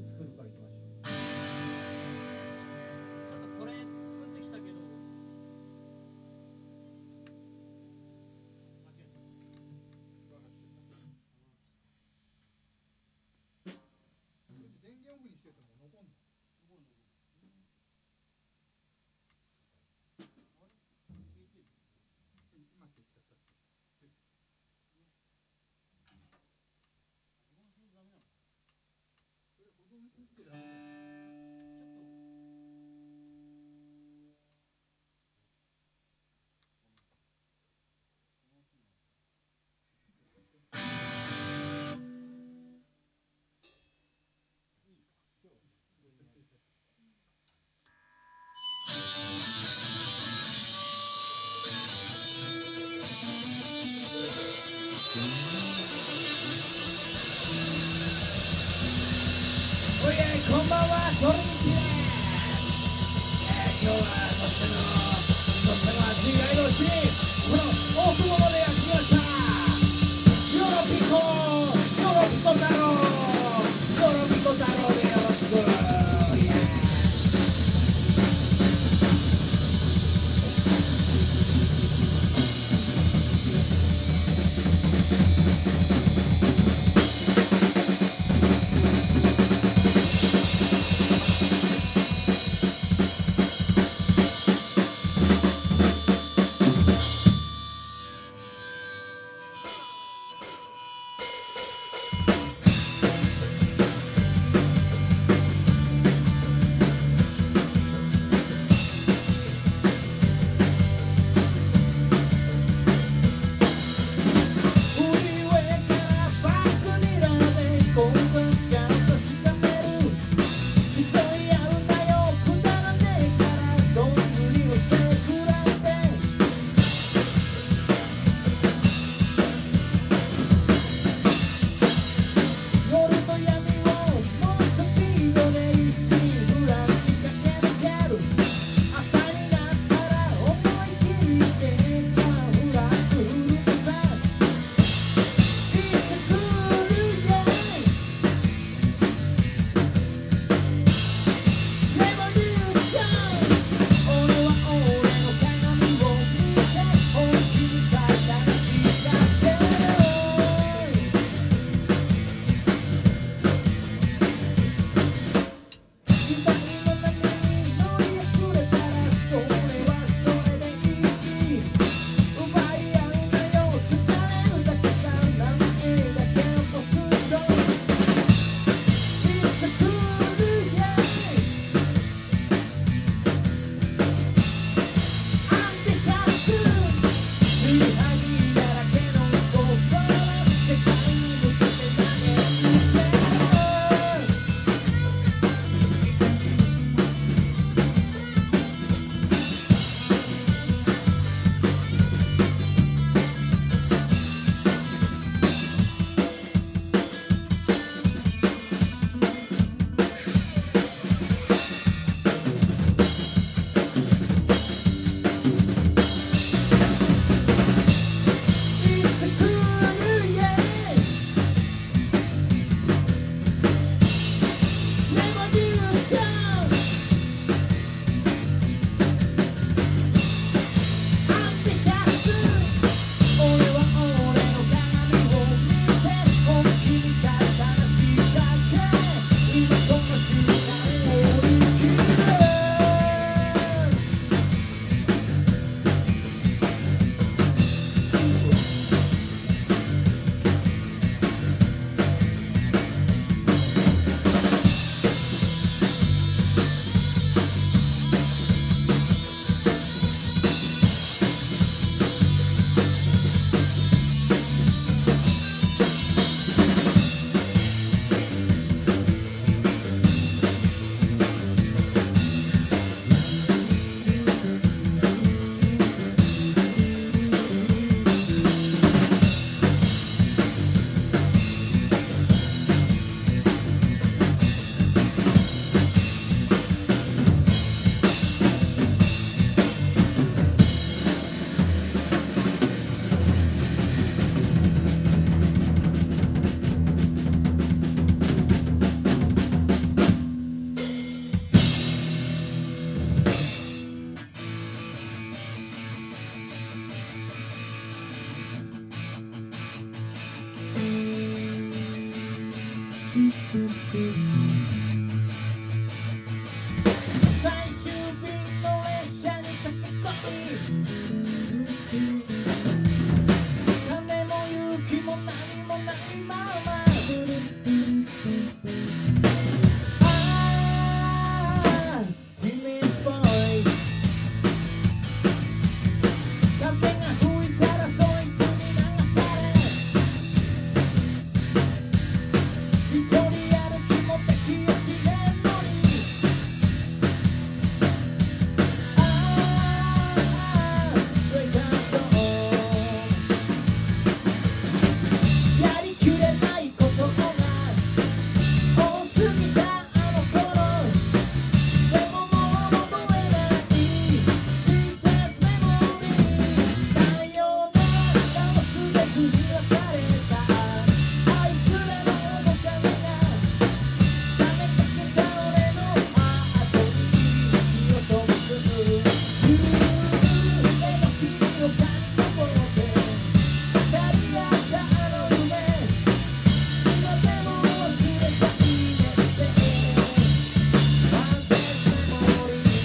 作るか行きましょう。なんかこれ作ってきたけど間違えた。 電源オフにしてても残んの。今消しちゃった。それ保存すってダメだよ。 こんばんは、トルミキです。今日はとっても暑いライブをしにこの大久保までやってきました。ヨロピコ太郎、ヨロピコ太郎でよろしく。 最終便の列車に駆け込み金も勇気も何もないままティーネージボーイ風が吹いたらそいつに流され一人歩きもできやしねえのにブレイクアウトやりきれないことが多すぎたあの頃でももう戻れないスイートスメモリーさよならをすべてに別れたあいつらの面影が冷めかけた俺のハートに火を灯す夕暮れの君を感じ取って語り合ったあの夢今でも忘れちゃいねってワンデスメモリー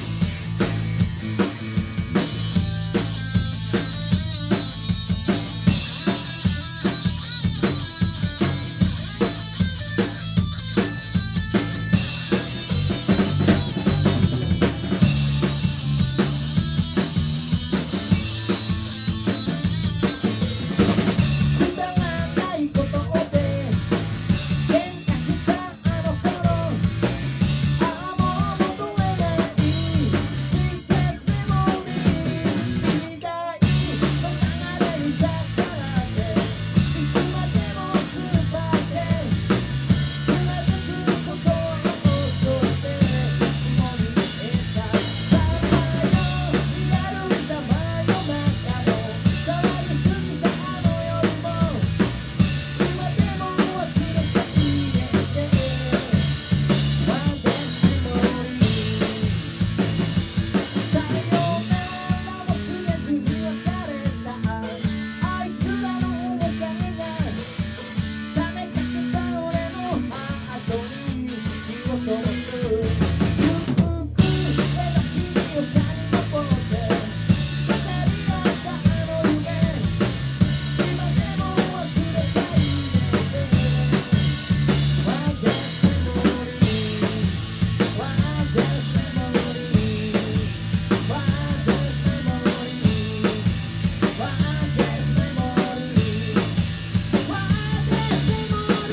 くだらないことで喧嘩したあの頃ああもう戻れないスイートスメモリー時代の流れに逆らっていつまでも突っ張ってつまずくことを恐れて霜に得たさまよい歩いた真夜中の騒ぎすぎたあの夜も今でも忘れちゃいねってワンデスメモリーさよならも告げずに別れたあいつらの面影が冷めかけた俺のハートに火を灯すゆっくりの君を感じ取って語り合ったあの夢今でも忘れちゃいねってワンデスメモリーワンデスメモリーワンデスメモリーワンデスメモリーワンデスメモリ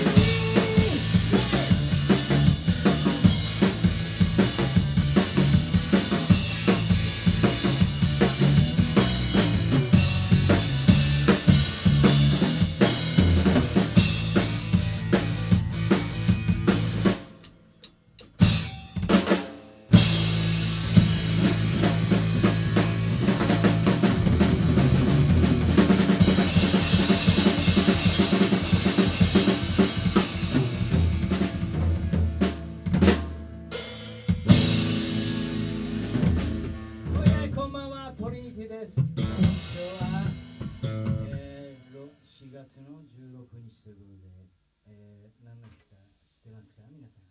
こんばんは、トリニティです。今日は、4月の16日ということで、何の日か知ってますか、皆さん。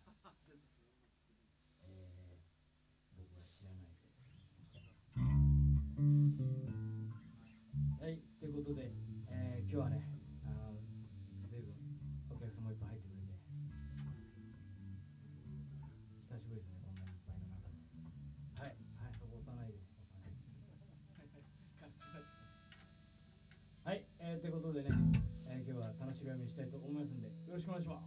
僕は知らないです。はい、ということで、今日はね、ずいぶんお客様いっぱい入ってくれて、久しぶりですね、こんないっぱいの中で。はい、はい、そこ押さないで。はい、ということでね、今日は楽しみにしたいと思いますので、よろしくお願いします。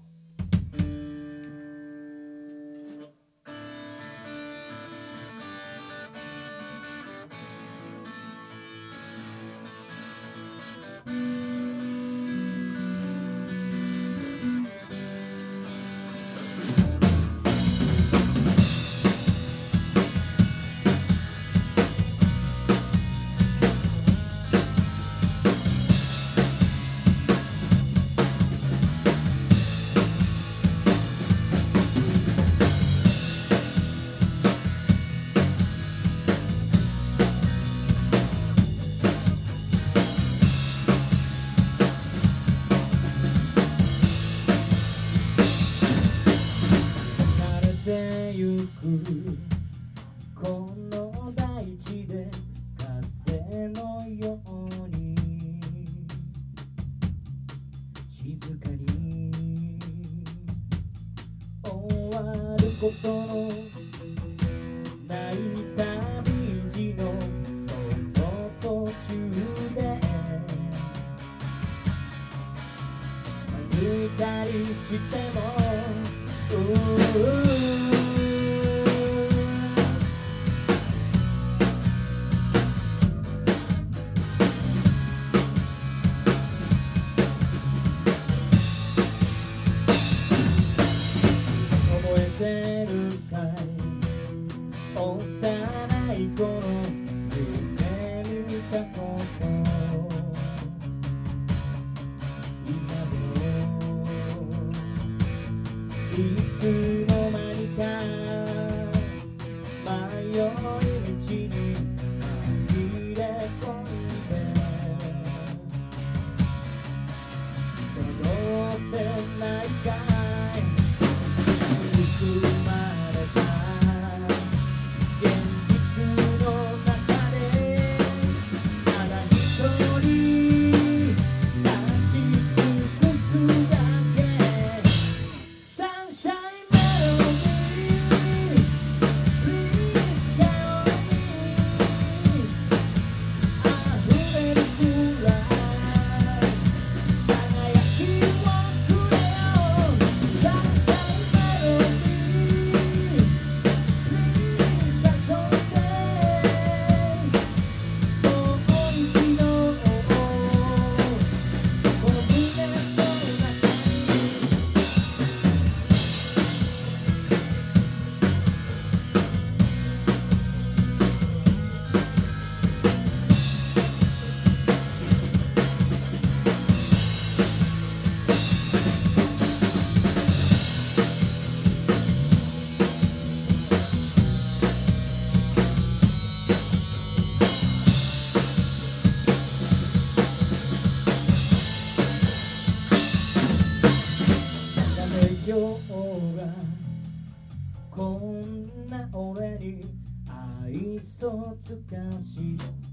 ことのない旅路のその途中でつまずいたりしても覚えてるかい幼い頃夢見たこと今でもいつの間にか迷い道に紛れ込んで戻ってないかい含まれた現実の中でただ一人立ち尽くすだけ Sunshine Melody Please show me 溢れるくらい輝きをくれよ Sunshine Melody Please back some space もう一度この胸の中に誰ようがこんな俺に愛想つかし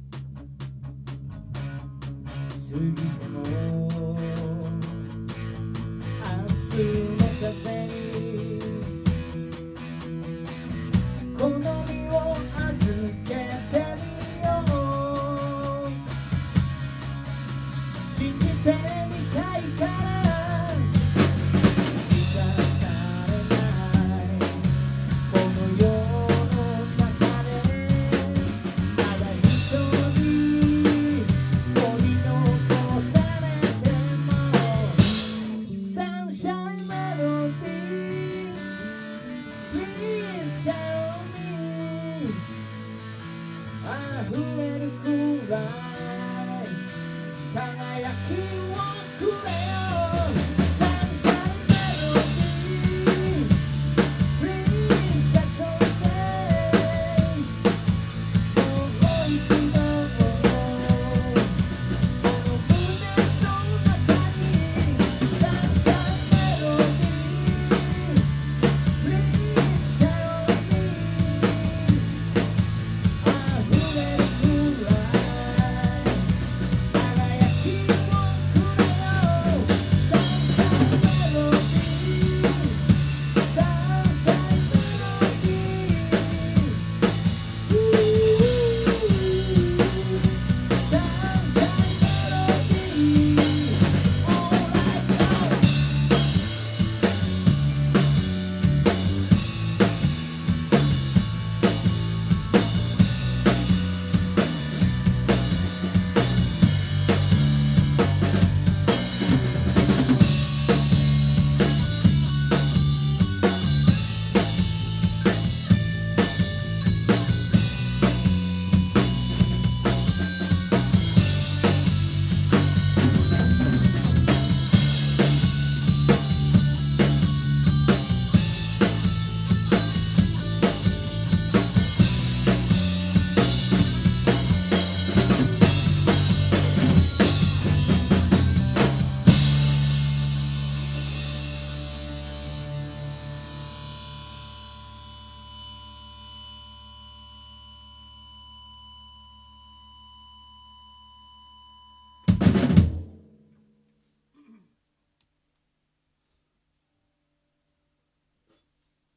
過ぎても明日の風に好みを預けてみよう信じてみたいから満たされないこの世の中でただ一人取り残され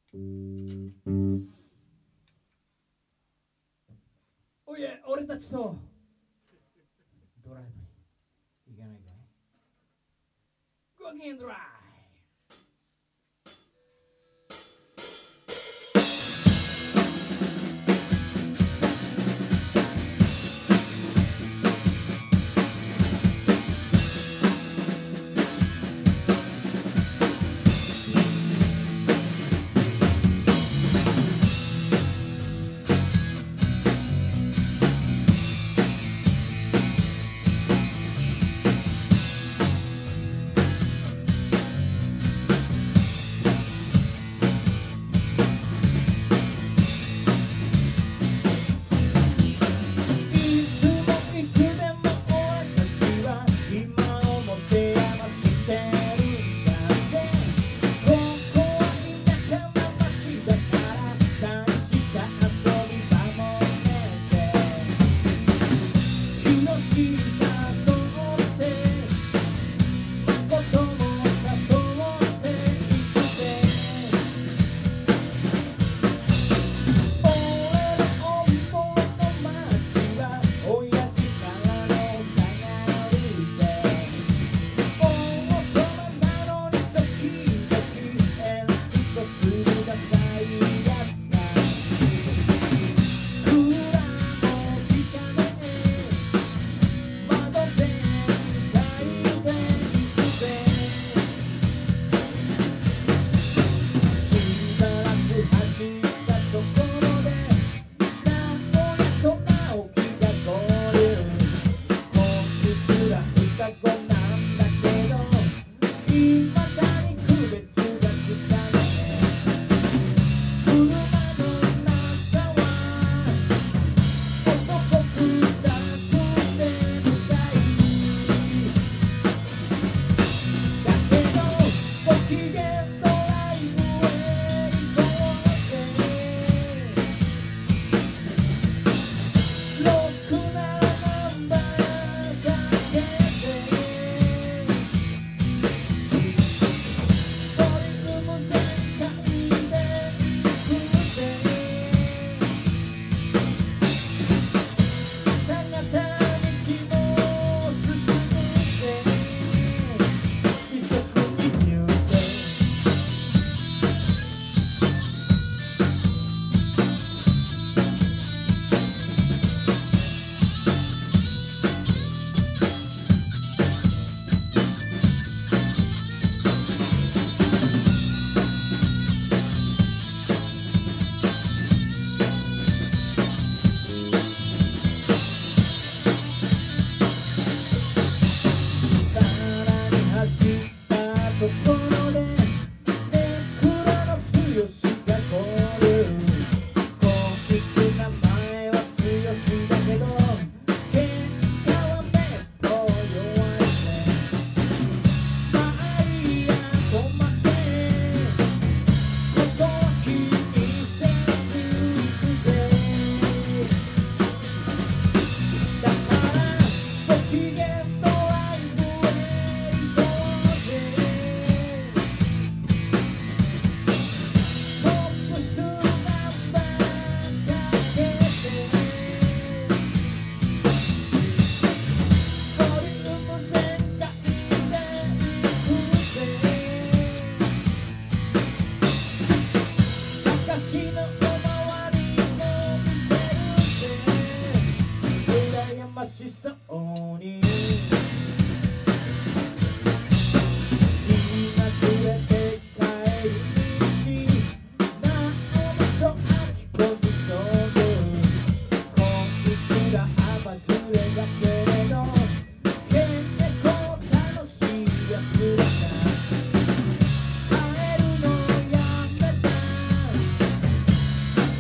おいえ、俺たちとドライブに行かないかい？ゴーキンドライ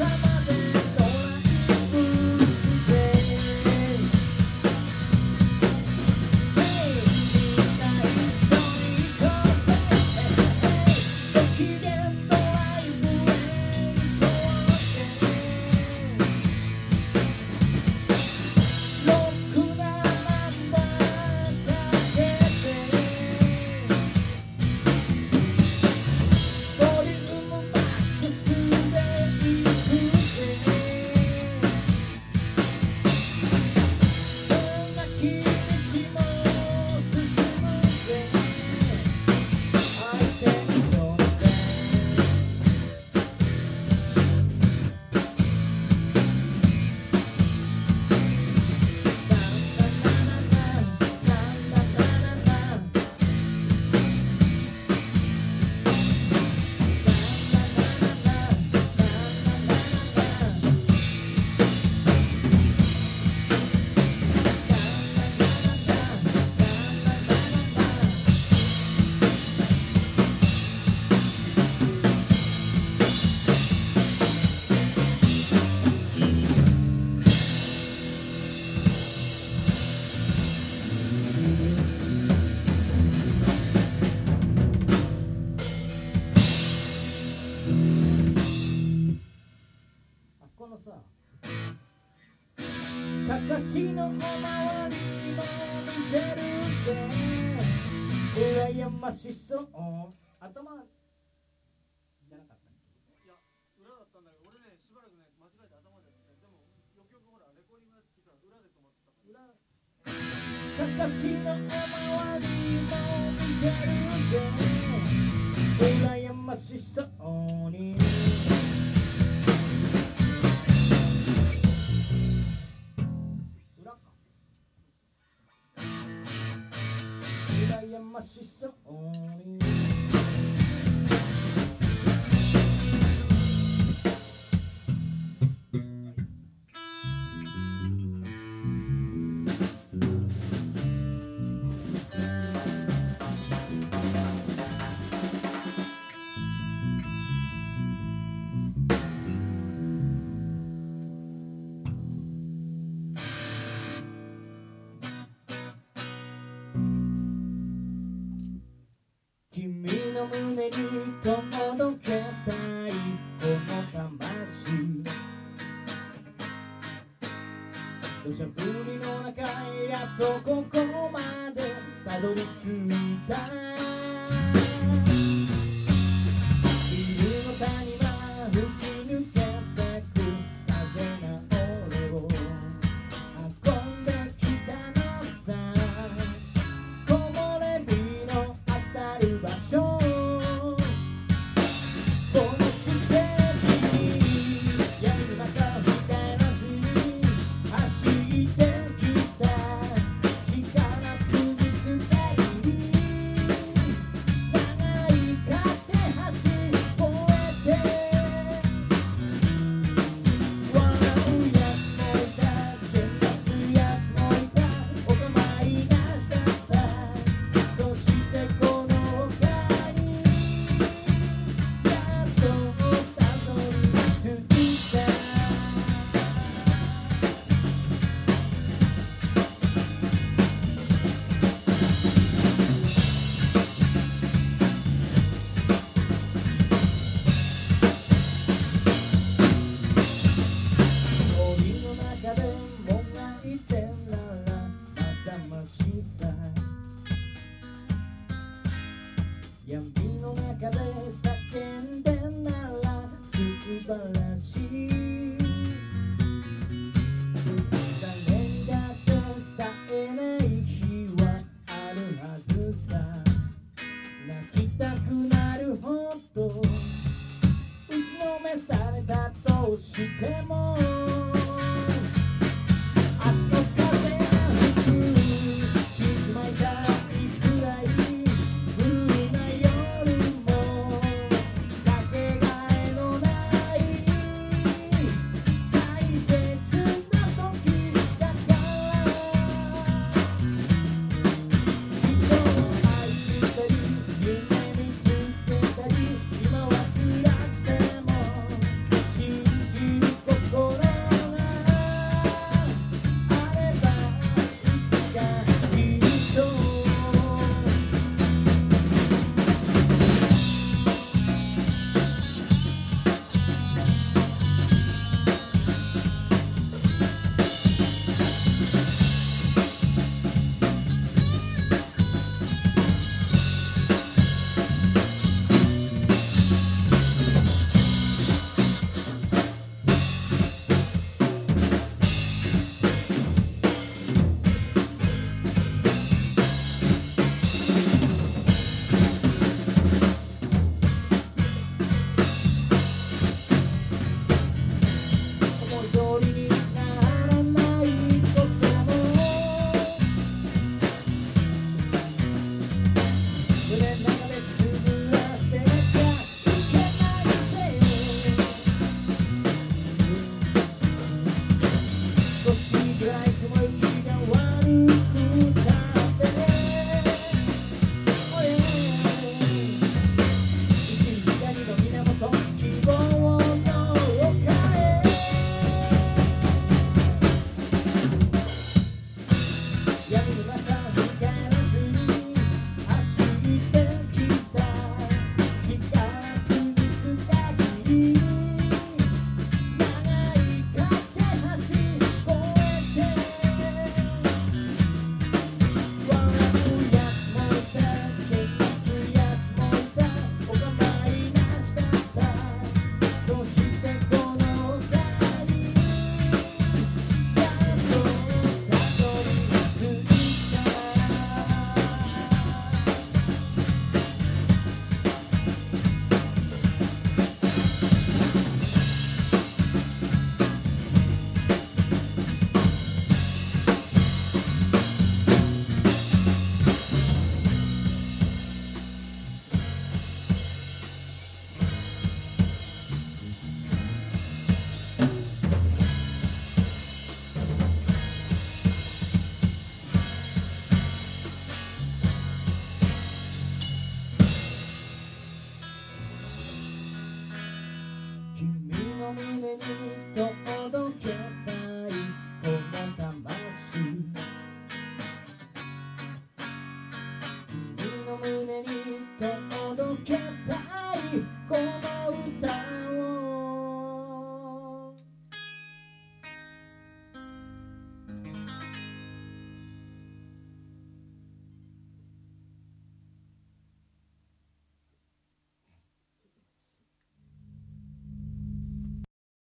「 のおまわりも見てるぜ羨ましそう頭じゃなかったいや、裏だったんだけど、俺ね、しばらくね、間違えて頭でやって、でも、よくよくほら、レコーディングやってきたら裏で止まってたから。 かかしのおまわりも見てるぜ羨ましそうに裏か羨ましそうに君の胸に届けたいこの魂土砂降りの中やっとここまでたどり着いた